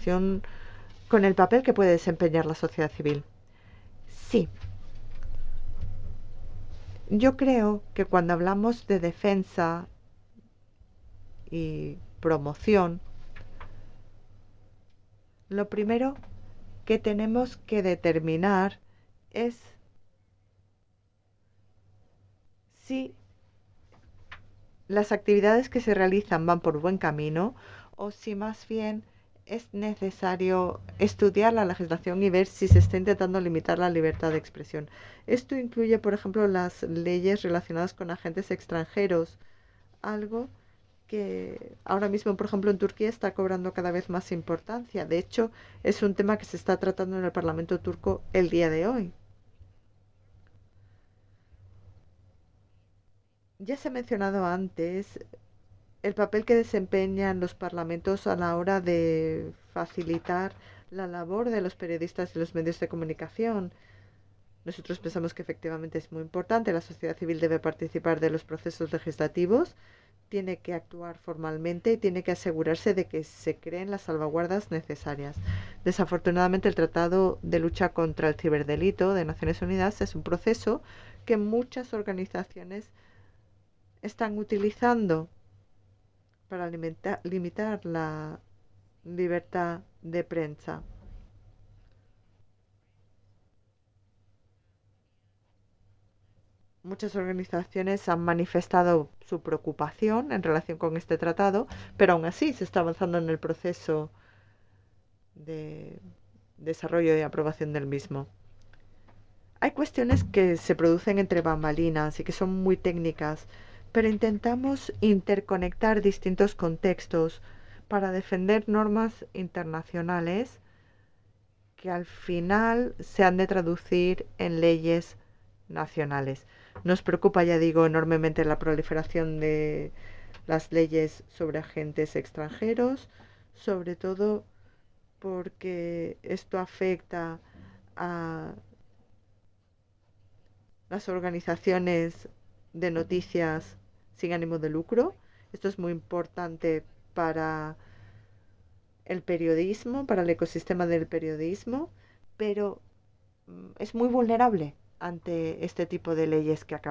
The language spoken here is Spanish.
relación con el papel que puede desempeñar la sociedad civil. Sí, yo creo que cuando hablamos de defensa y promoción, lo primero que tenemos que determinar es si las actividades que se realizan van por buen camino o si más bien es necesario estudiar la legislación y ver si se está intentando limitar la libertad de expresión. Esto incluye, por ejemplo, las leyes relacionadas con agentes extranjeros, algo que ahora mismo, por ejemplo, en Turquía está cobrando cada vez más importancia. De hecho, es un tema que se está tratando en el Parlamento turco el día de hoy. Ya se ha mencionado antes el papel que desempeñan los parlamentos a la hora de facilitar la labor de los periodistas y los medios de comunicación. Nosotros pensamos que efectivamente es muy importante. La sociedad civil debe participar de los procesos legislativos, tiene que actuar formalmente y tiene que asegurarse de que se creen las salvaguardas necesarias. Desafortunadamente, el Tratado de Lucha contra el Ciberdelito de Naciones Unidas es un proceso que muchas organizaciones están utilizando para limitar la libertad de prensa. Muchas organizaciones han manifestado su preocupación en relación con este tratado, pero aún así se está avanzando en el proceso de desarrollo y aprobación del mismo. Hay cuestiones que se producen entre bambalinas y que son muy técnicas, pero intentamos interconectar distintos contextos para defender normas internacionales que al final se han de traducir en leyes nacionales. Nos preocupa, ya digo, enormemente la proliferación de las leyes sobre agentes extranjeros, sobre todo porque esto afecta a las organizaciones de noticias sin ánimo de lucro. Esto es muy importante para el periodismo, para el ecosistema del periodismo, pero es muy vulnerable ante este tipo de leyes que acabamos